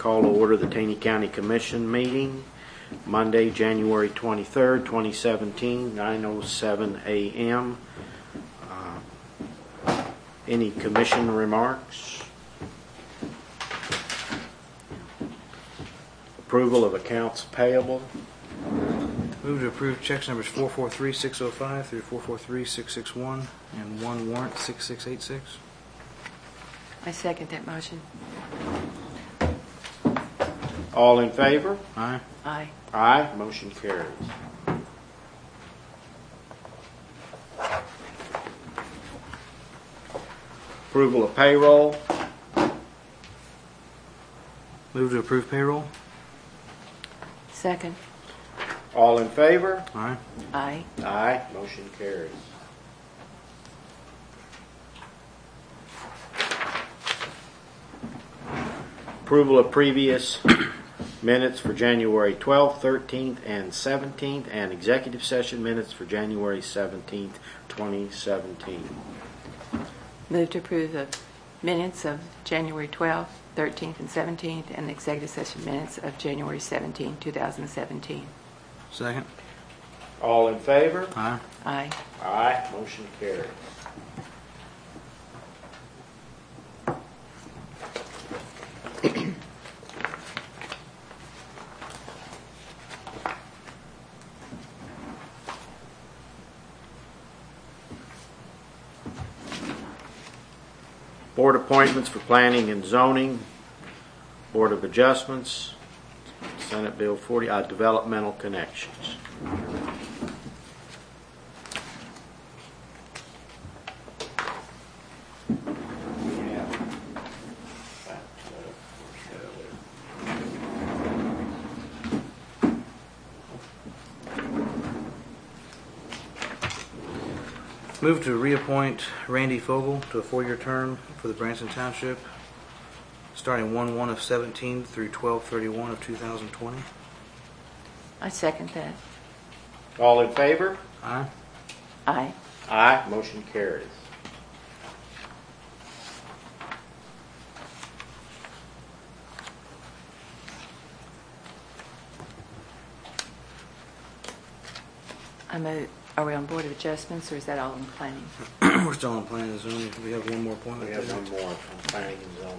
call to order the Taney County Commission meeting, Monday, January 23rd, 2017, 9:07 a.m. Any commission remarks? Approval of accounts payable. Move to approve checks numbers 443-605 through 443-661 and one warrant 6686. I second that motion. All in favor? Aye. Aye. Aye. Motion carries. Approval of payroll. Move to approve payroll. Second. All in favor? Aye. Aye. Aye. Motion carries. Approval of previous minutes for January 12th, 13th, and 17th, and executive session minutes for January 17th, 2017. Move to approve the minutes of January 12th, 13th, and 17th, and the executive session minutes of January 17th, 2017. Second. All in favor? Aye. Aye. Aye. Motion carries. Board appointments for planning and zoning, Board of Adjustments, Senate Bill 40, developmental connections. Move to reappoint Randy Fogel to a 4-year term for the Branson Township, starting 1/1 of 17 through 12/31 of 2020. I second that. All in favor? Aye. Aye. Aye. Motion carries. Are we on Board of Adjustments, or is that all in planning? We're still on planning and zoning. We have one more appointment. We have one more on planning and zoning.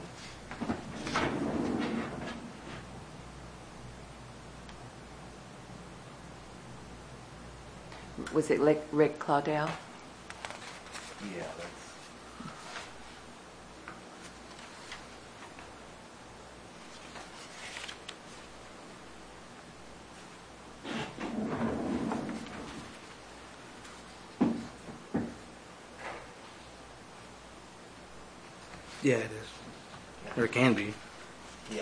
Was it Rick Claudel? Yeah, that's... Yeah, it is. Or it can be. Yeah.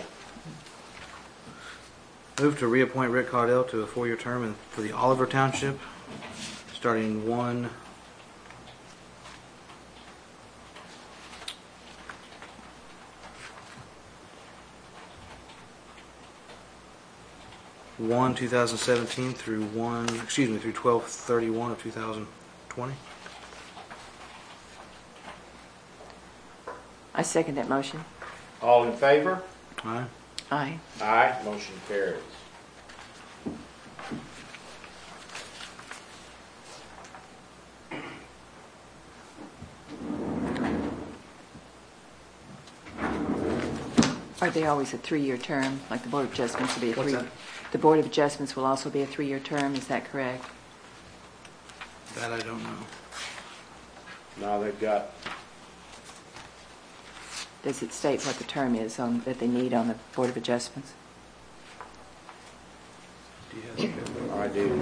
Move to reappoint Rick Cardell to a 4-year term for the Oliver Township, starting 1 2017 through 12/31 of 2020. I second that motion. All in favor? Aye. Aye. Aye. Motion carries. Are they always a 3-year term, like the Board of Adjustments will be a What's that? The Board of Adjustments will also be a 3-year term, is that correct? That I don't know. Now they've got... Does it state what the term is that they need on the Board of Adjustments? Do you have I do.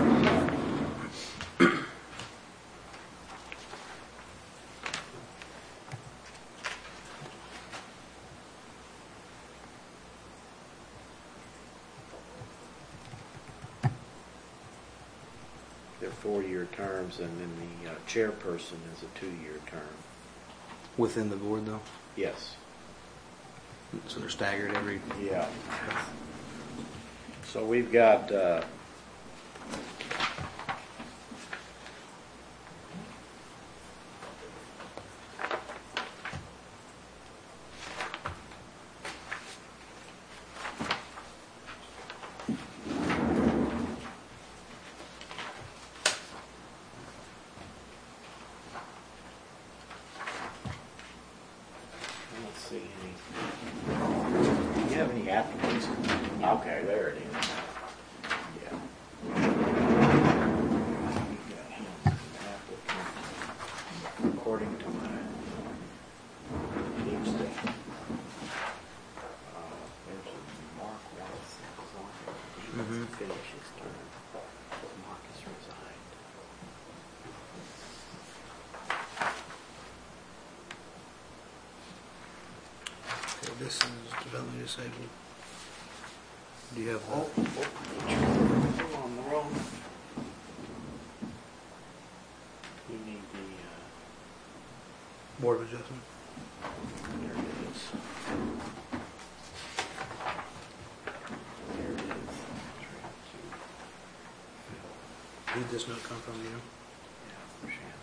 They're 4-year terms, and then the chairperson is a 2-year term. within the board though? Yes. So they're staggered every... Yeah. So we've got This is development disabled. Do you have Oh, the... on the wrong. We need the, Board of Adjustment? there it is. There it is. Did this note come from you? Yeah, from Shannon.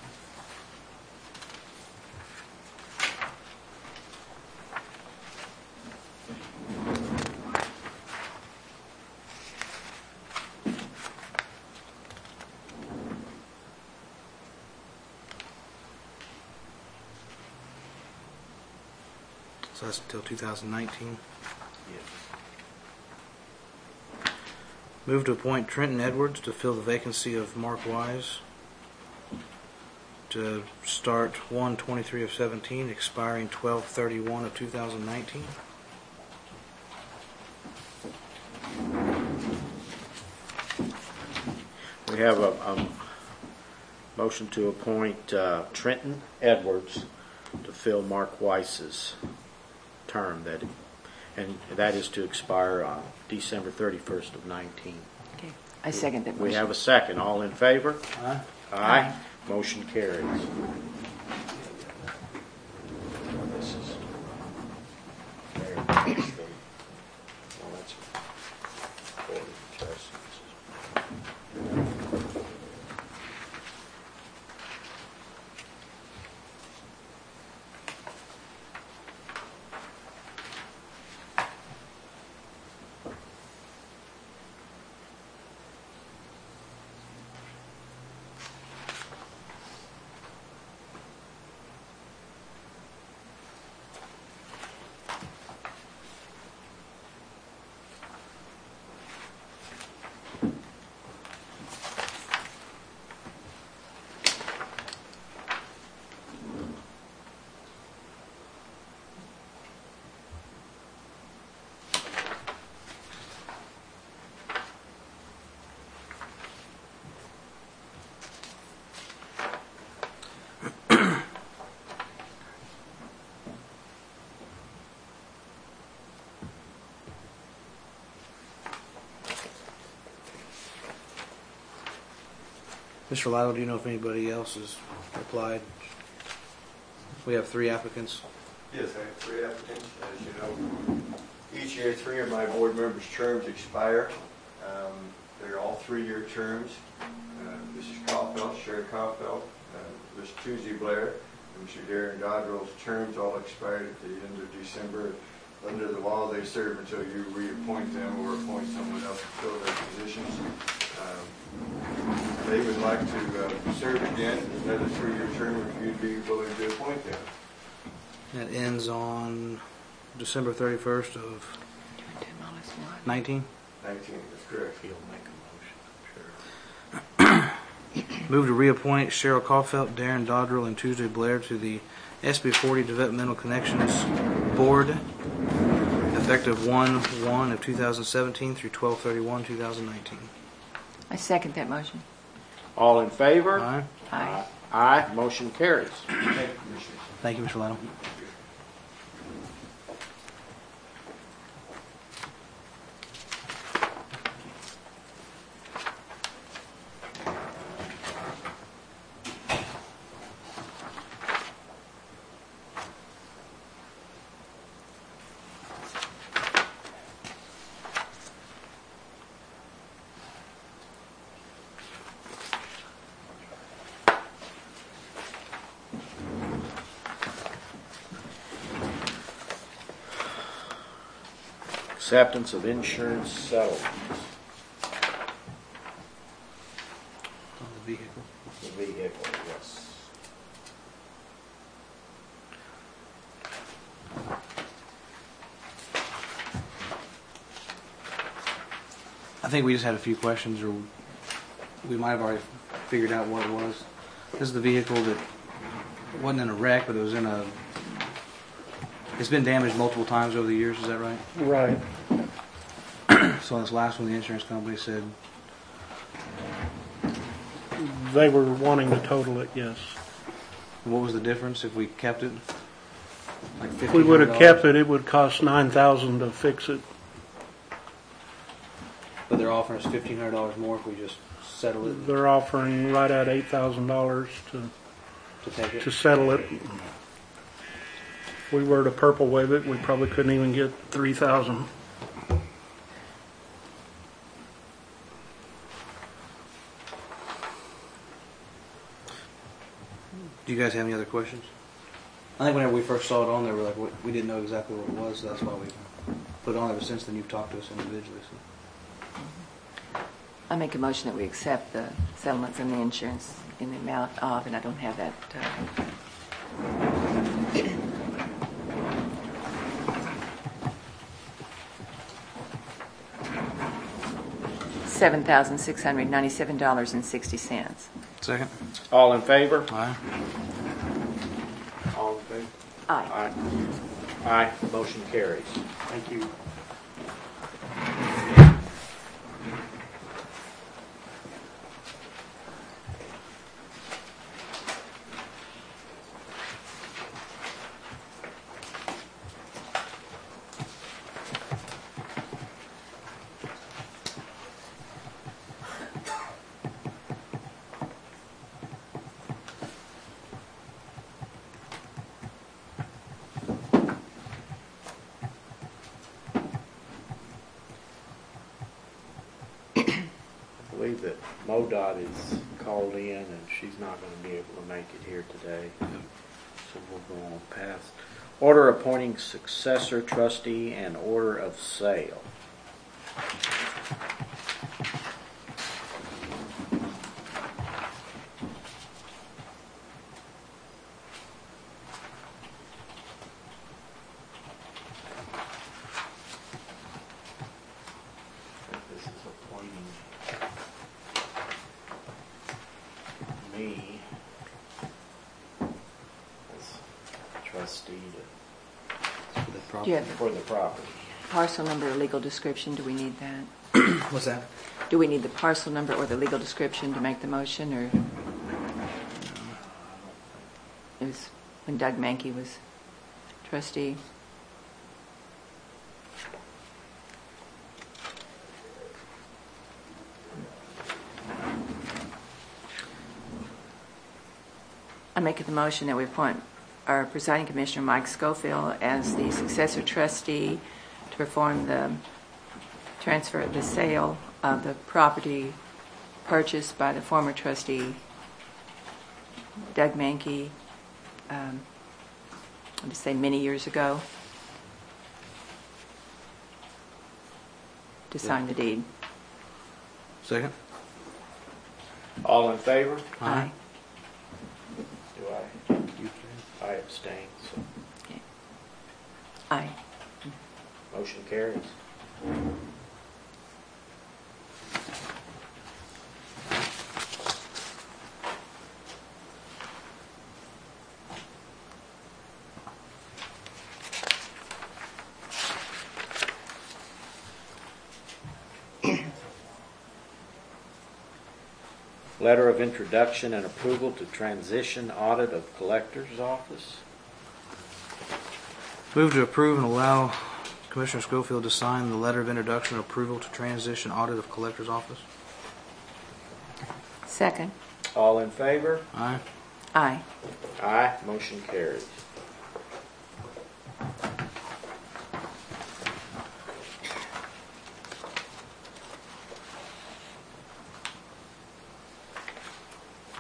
So that's until 2019. Yes. Move to appoint Trenton Edwards to fill the vacancy of Mark Wise to start 1/23 of 17, expiring 12/31 of 2019. We have a motion to appoint Trenton Edwards to fill Mark Weiss's term, and that is to expire on December 31st of 19. Okay. I second that motion. We have a second. All in favor? Aye. Aye. Motion carries. This is there. Well, that's Board of Adjustments. Mr. Lyle, do you know if anybody else has applied? We have 3 applicants. Yes, I have 3 applicants. As you know, each year 3 of my board members' terms expire. They're all 3-year terms. Mrs. Kaufeld, Sherry Kaufeld, Mr. Tuesday Blair, and Mr. Darren Dodrell's terms all expired at the end of December. Under the law, they serve until you reappoint them or appoint someone else to fill their positions. They would like to serve again, another 3-year term, if you'd be willing to appoint them. That ends on December 31st of 19. 19, that's correct. He'll make a motion, sure. Move to reappoint Cheryl Caulfield, Darren Dodrell, and Tuesday Blair to the SB40 Developmental Connections Board, effective 1/1 of 2017 through 12/31/2019. I second that motion. All in favor? Aye. Aye. Aye. Motion carries. Thank you, Commissioners. Thank you, Mr. Lytle. Acceptance of insurance settlements. On the vehicle. The vehicle, yes. I think we just had a few questions, or we might have already figured out what it was. This is the vehicle that wasn't in a wreck, but it was in a... It's been damaged multiple times over the years, is that right? Right. So this last one, the insurance company said, They were wanting to total it, yes. what was the difference if we kept it? Like If we would have $1,500. kept it, it would cost $9,000 to fix it. But they're offering us $1,500 more if we just settle it They're offering right at $8,000 to take it. to settle it. If we were to purple wave it, we probably couldn't even get $3,000. Do you guys have any other questions? I think whenever we first saw it on there, we didn't know exactly what it was, so that's why we put it on there. But since then, you've talked to us individually. So. I make a motion that we accept the settlements and the insurance in the amount of, and I don't have that. $7,697.60. Second. All in favor? Aye. All in favor? Aye. Aye. Aye. Motion carries. Thank you. I believe that MoDOT is called in and she's not going to be able to make it here today. So we'll go on past. Order appointing successor trustee and order of sale. This is appointing me as trustee For the property. Yeah. for the property. Parcel number or legal description, do we need that? What's that? Do we need the parcel number or the legal description to make the motion, or it was when Doug Mankey was trustee? I make the motion that we appoint our presiding commissioner, Mike Schofield, as the successor trustee to perform the sale of the property purchased by the former trustee, Doug Mankey, I'll just say many years ago, to sign the deed. Second. All in favor? Aye. Do I abstain? So Okay. Aye. motion carries. Letter of introduction and approval to transition audit of collector's office. Move to approve and allow Commissioner Schofield to sign the letter of introduction and approval to transition audit of collector's office. Second. All in favor? Aye. Aye. Aye. Motion carries.